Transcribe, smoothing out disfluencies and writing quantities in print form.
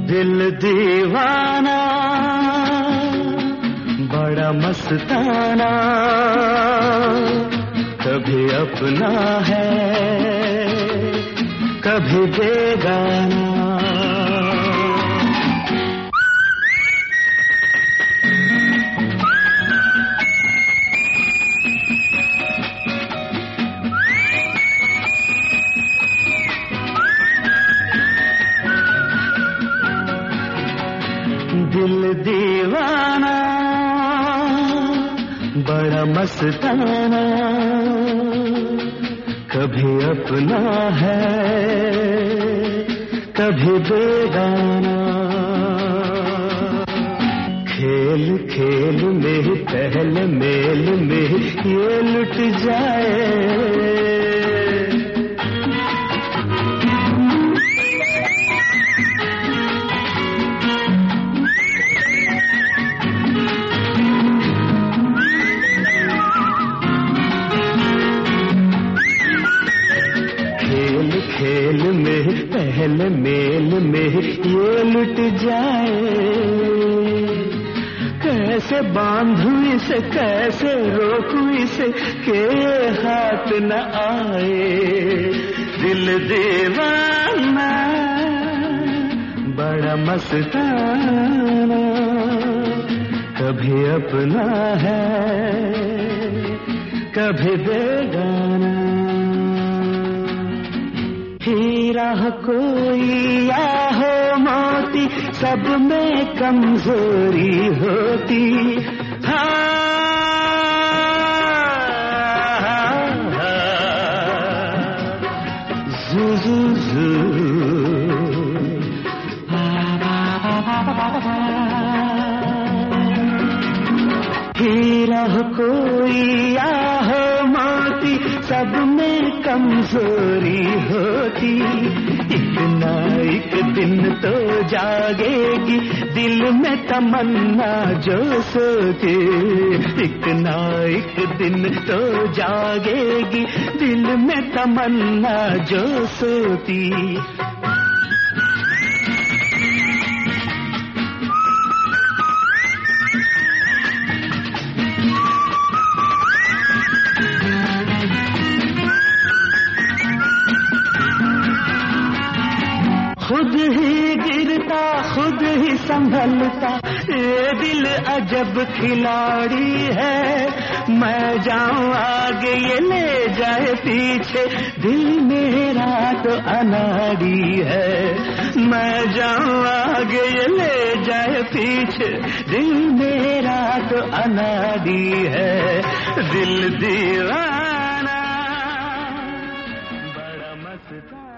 दिल दीवाना बड़ा मस्ताना, कभी अपना है कभी बेगाना। दिल दीवाना बड़ा मस्ताना, कभी अपना है कभी बेगाना। खेल खेल में पहले मेल में ये लुट जाए। खेल में पहले मेल में ये लुट जाए। कैसे बांधू इसे कैसे रोकू इसे के हाथ न आए। दिल दीवाना बड़ा मस्ताना, कभी अपना है कभी बेगाना। हीरा हो कोई या हो मोती, सब में कमजोरी होती। जू जू जू हीरा हो कोई या हो मोती, सब में कमजोरी होती। एक ना एक दिन तो जागेगी दिल में तमन्ना जो सोचे। एक ना एक दिन तो जागेगी दिल में तमन्ना जो सोती। खुद ही गिरता खुद ही संभलता, ये दिल अजब खिलाड़ी है। मैं जाऊं आगे ये ले जाए पीछे, दिल मेरा तो अनाड़ी है। मैं जाऊं आगे ये ले जाए पीछे, दिल मेरा तो अनाड़ी है। दिल दीवाना बड़ा मस्ताना।